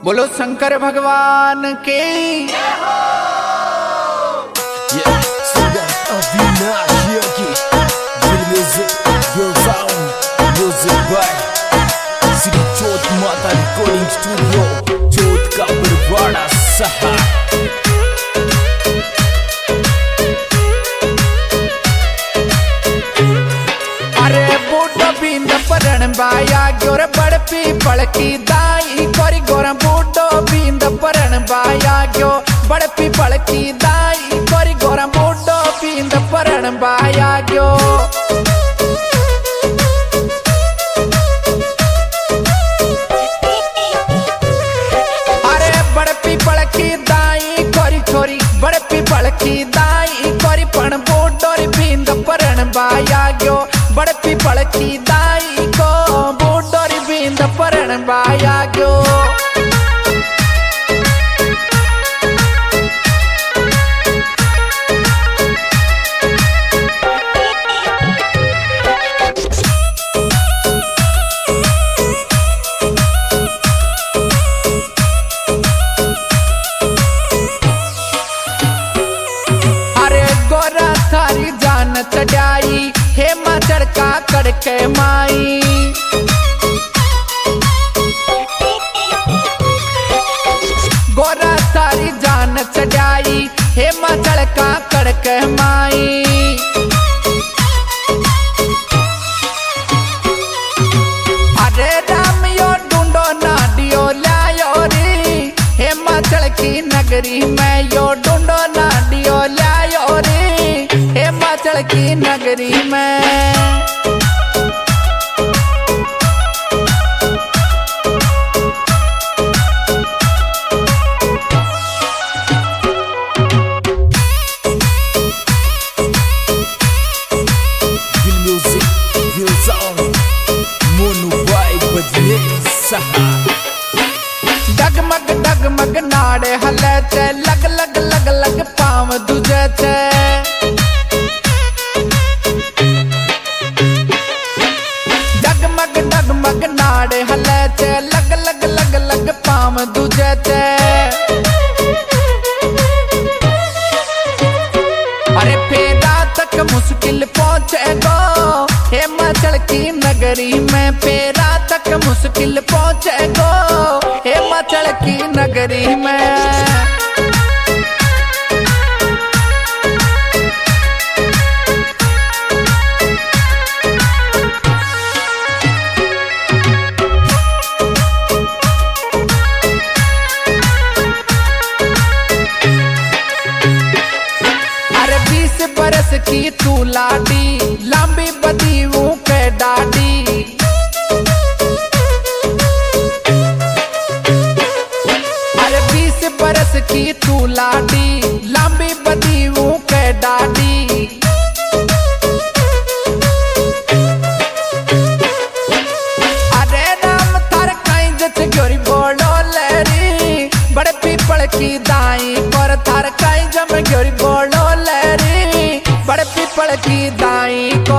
बोलो शंकर भगवान के। चौथ माता रिकॉर्डिंग स्टूडियो, चौथ का बरवाड़ा सहा। अरे बूढ़ो बींद परण बाया गोर बड़ पीपल की दाई कोरी गोर बूढ़ो बींद परण बाया गयो बड़ पीपल की दाई कोरी गोर बूढ़ो बींद परण बाया गयो। अरे बड़ पीपल की दाई कोरी छोरी बड़ पीपल की दाई कोरी पण बूढ़ो बींद परण बाया गयो बड़ पीपल की दाई को बूढ़ो बींद परण बाया गयो। अरे गोरा थारी जान चढ़ाई हिमाचल का कड़के माई। गोरा थारी जान चढ़ाई हिमाचल का कड़के माई। अरे राम यो ढूंढो नाडियो लायो रे हिमाचल की नगरी में यो ढूंढो नाडियो लायो रे हिमाचल की नगरी में। डगमग डगमग नाड़े हले चे लग लग लग लग पाव दूजे चे। डगमग डगमग नाड़े हले चे लग लग लग लग पाव दूजे चे। अरे फेरा तक मुश्किल पहुंचेगो हिमाचल की नगरी में फेरा तक मुश्किल पहुंचेगो हिमाचल की नगरी में। अरे 20 बरस की तू लाडी लंबी बदीऊ के डाडी। अरे 20 बरस की तू लाडी लंबी बदीऊ के डाडी। अरे राम थार कहीं जच गोरी बोलो लेरी बड़े पीपल की दाई पर थार कहीं जम गोरी बोलो लेरी बड़े पीपल की दाई को।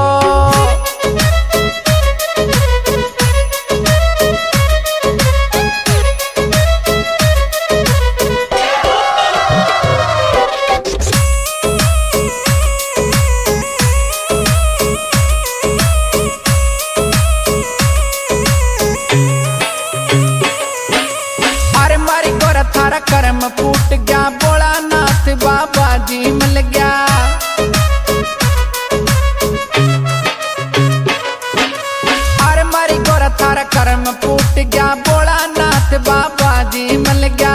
अरे मारी गोरा थारा कर्म फूट गया बोला नाथ बाबा जी मिल गया। अरे मारी गोरा थारा कर्म फूट गया बोला नाथ बाबा जी मिल गया।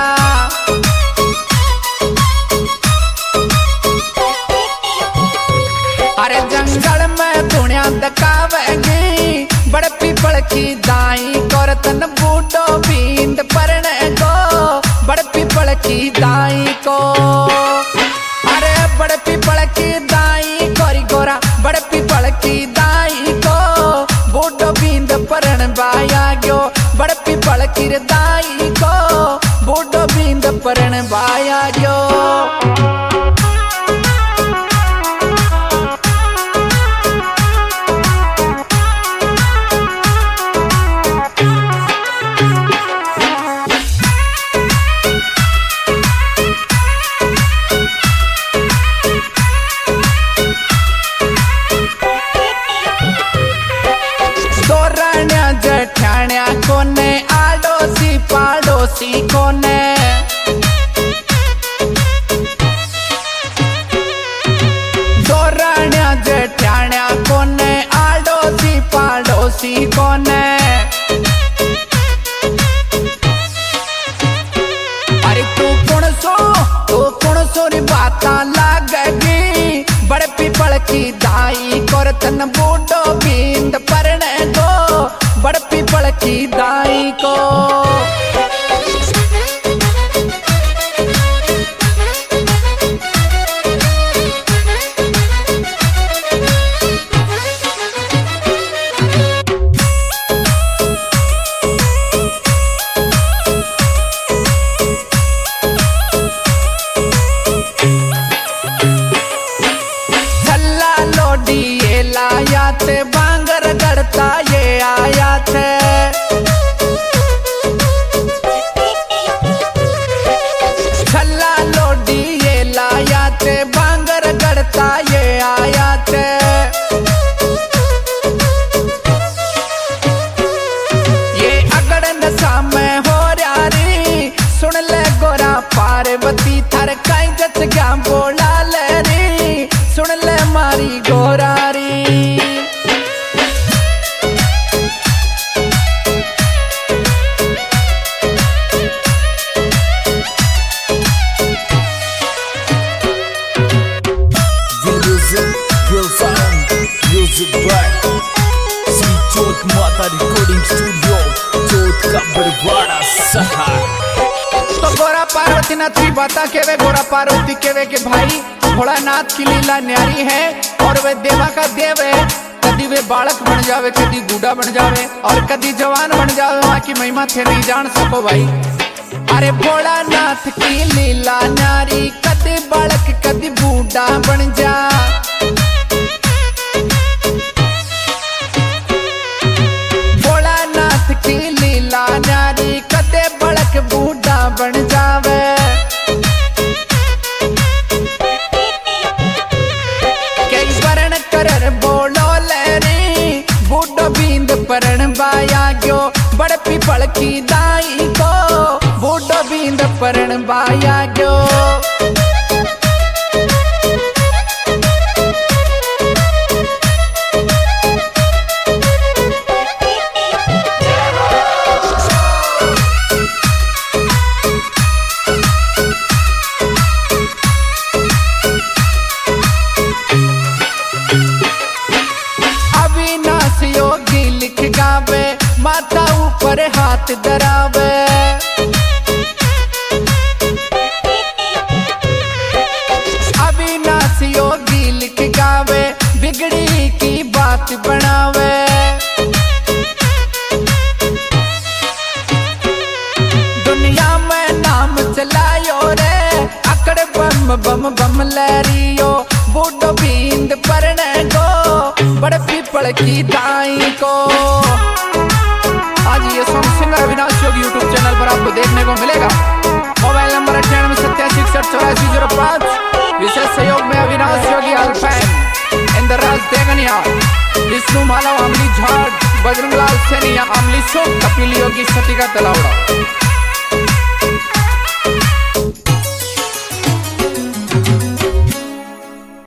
अरे जंगल में दुनिया दकावेगी बड़े पीपल की दाई कर तन बूढ़ो बींद परण को बड़े पीपल की दाई को। अरे बड़े पीपल की दाई कोरी गोरा बड़े पीपल की दाई को बूढ़ो बींद परण बाया गयो बड़े पीपल की दाई को बूढ़ो बींद परण बाया गयो। पाड़ोसी कोने। दो राण्या जेठाण्या कोने, आड़ोसी पाड़ोसी कोने। अरे तू कौन सो री बाता लागेगी, बड़े पीपल की दाई कर तन बूढ़ो बींद परने को, बड़े पीपल की दाई को। ये लाया थे बांगर गड़ता ये आया थे। छल्ला लोडी ये लाया थे बांगर गड़ता ये आया थे। ये अगड़न सामे हो रही, सुन ले गोरा पार्वती थार कई जच क्या बोला ले री, सुन ले मारी गोरारी। म्यूजिक बाय श्री जोत माता रिकॉर्डिंग स्टूडियो, जोत का बरवाड़ा शहर। तो गोरा पार्वती नाथ की बाता केवे, गोरा पार्वती केवे के भाई भोलानाथ की लीला न्यारी है और वे देवा का देव है। कदी वे बालक बन जावे, कदी बूढ़ा बन जावे और कदी जवान बन जावे, वहाँ की महिमा थे नहीं जान सको भाई। अरे भोलानाथ की लीला न्यारी, कदी बालक कदी बूढ़ा बन जा। भोलानाथ की लीला न्यारी, कदे बालक बूढ़ा बन जावे। बोलो लेरी बूढ़ो बींद परण बाया गयो, बड़े पीपल की दाई को बूढ़ो बींद परण बाया गयो। माता ऊपर हाथ धरावे, अविनाश योगी लिख गावे, बिगड़ी की बात बनावे। दुनिया में नाम चलायो रे, अकड़ बम बम बम लहरियो, बूढ़ो बींद परने को, बड़े पीपल की दाई को। आज ये song singer Avinash Yogi YouTube channel पर आपको देखने को मिलेगा। Mobile number 9887618005। विशेष सहयोग में अविनाश योगी अल्फैन, इंद्रराज देगनिया, विष्णु मालव, अमली झाट, बजरंगलाल सेनिया, अमली शोक, कपिल योगी, सतिका तलावड़ा।